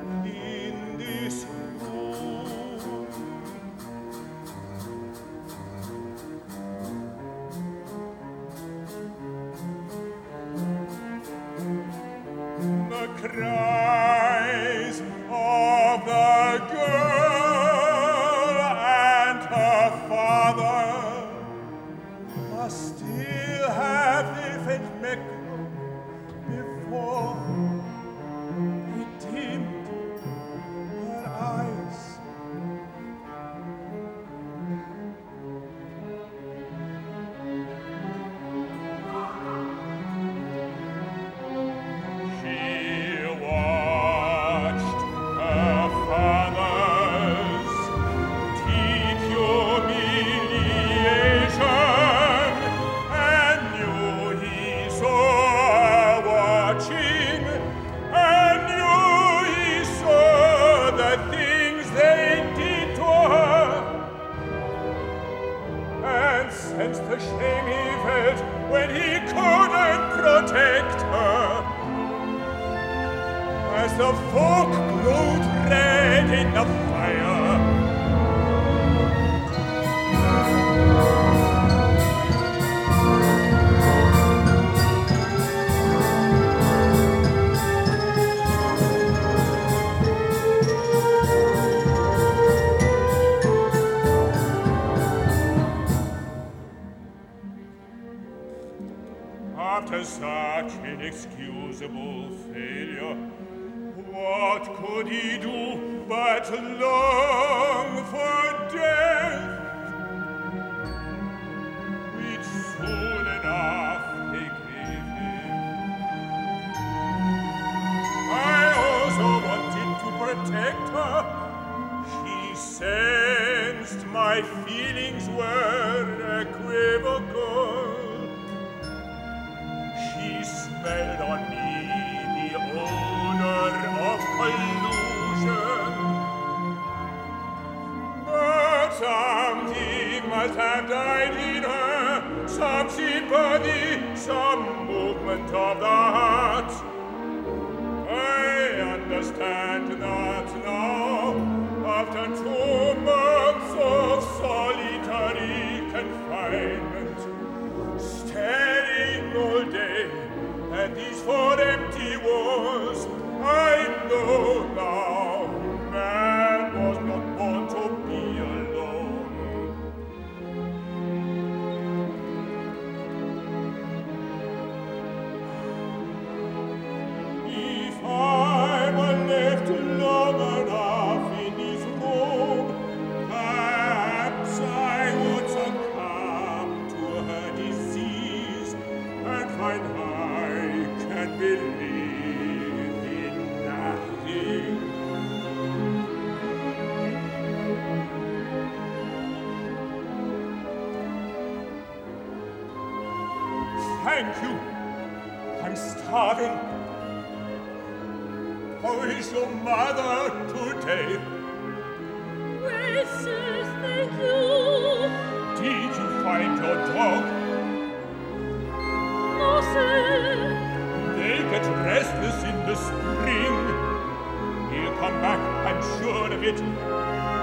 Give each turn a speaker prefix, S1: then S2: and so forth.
S1: in this room. The cries of the girl and her father must still have their faint echo before it dimmed her eyes. She watched her father's deep humiliation and knew he saw her watching and knew he saw the things they did to her and sensed the shame he felt when he couldn't protect her. As the folk glowed red in the fire, after such inexcusable failure, what could he do but long for death, which soon enough they gave him? I also wanted to protect her. She sensed my feelings were equivocal. She smelled on me the odor of collusion. But something must have died in her, some sympathy, some movement of the heart. I understand that now, after 2 months of solitary confinement, staring all day at these 4 empty walls, I know now man was not born to be alone. If I were left long enough in this room, perhaps I would succumb to her disease and find I can believe in nothing. Thank you. I'm starving. How is your mother today?
S2: Well, sir, thank you.
S1: Did you find your dog?
S2: No, sir.
S1: They get restless in the spring. He'll come back, I'm sure of it.